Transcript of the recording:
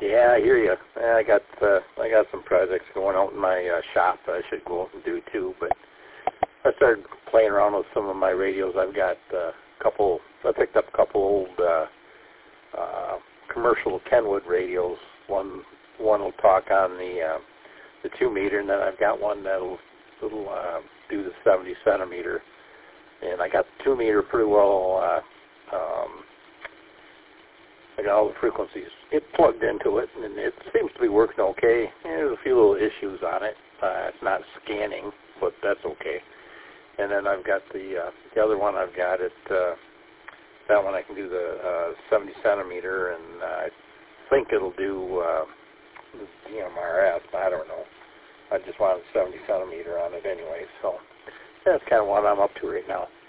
Yeah, I hear you. I got some projects going out in my shop that I should go out and do too. But I started playing around with some of my radios. I've got I picked up a couple old commercial Kenwood radios. One will talk on the 2 meter, and then I've got one that'll do the 70 centimeter. And I got the 2 meter pretty well. I got all the frequencies plugged into it, and it seems to be working okay. There's a few little issues on it. It's not scanning, but that's okay. And then I've got the other one I've got it. That one I can do the 70 centimeter, and I think it'll do the DMRS. I don't know. I just wanted 70 centimeter on it anyway, so that's kind of what I'm up to right now.